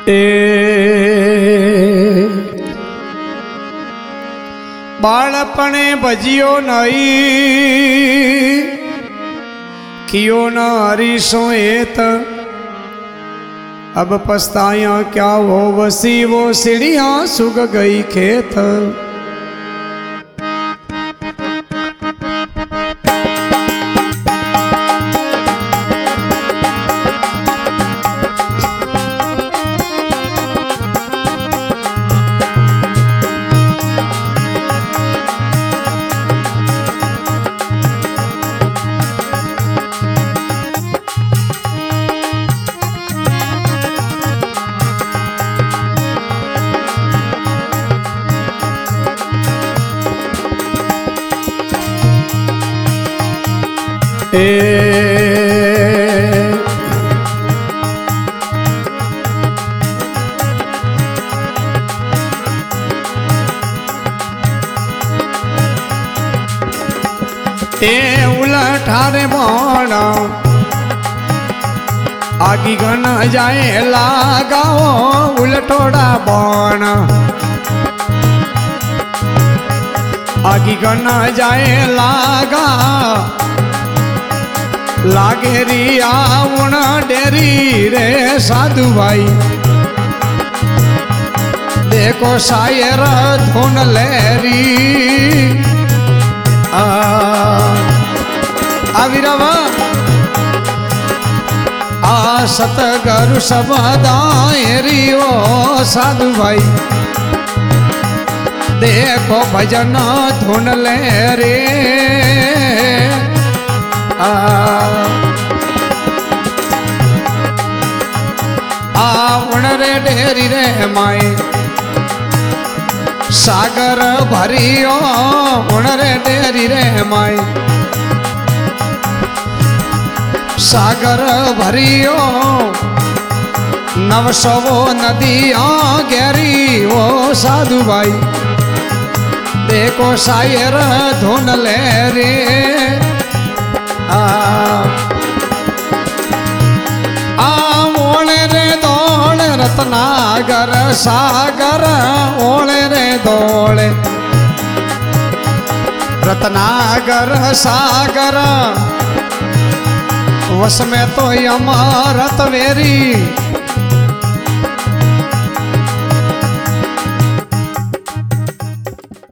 बाळपणे भजियो नहीं कियो न हरीशो एत अब पछताया क्या वो वसी वो सीढ़ियां सुग गई खेत। उलठारे बाण आगी घन जाए लगाओ उलटोड़ा बाण आगी घन जाए लागा लागे री आउण डेरी रे साधु भाई देखो शायर धुन लेरी आविरवा आ सतगुरु सबदायरी ओ साधु भाई देखो भजन धुन ले रे आउण रे डेरी रे माए सागर भरियो उण रे डेरी रे माए सागर भरियो नवसो नदियां घेरी ओ साधु भाई देखो शायर धुन ले रे ओले रे दौड़ रत्नागर सागर ओले रे दौड़ रत्नागर सागर वस में तो अमृत वेरी